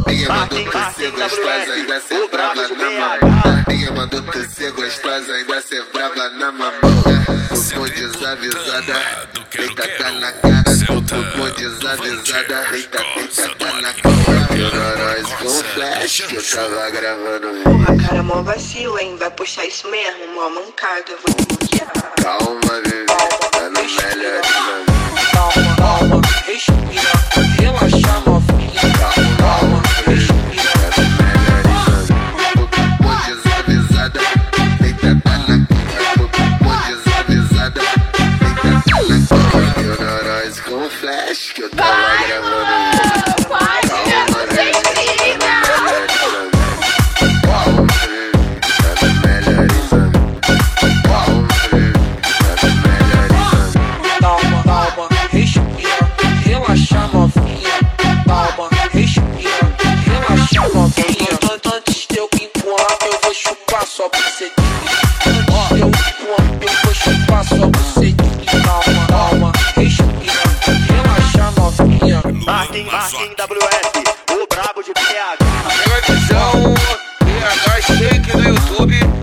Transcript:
Ninguém mandou tu ser gostosa, ainda ser brava na mamão. Ninguém mandou tu ser gostosa, ainda ser brava na mamão. Ficou desavisada, deita tá na cara. Ficou desavisada, deita tá na cara. E nós com flash que eu tava gravando. Porra, cara, mó vacilo, hein? Vai puxar isso mesmo, mó mancada, eu vou te bloquear. Calma, bebê, tá no melhor de nós. Calma, respira, relaxa, novinha. Calma, respira. Ficou desavisada, deita tá na cara. Ficou desavisada, deita tá na cara. E nós com flash que eu tava gravando. Relaxa, novinha. Calma, respira. Relaxa, novinha. Antes de eu empurrar, eu vou chupar só bucetinha. Antes de eu empurrar, eu vou chupar só bucetinha. Calma, respira. Relaxa, novinha. Martin WF, o brabo de PH. Televisão, PH Shake no YouTube.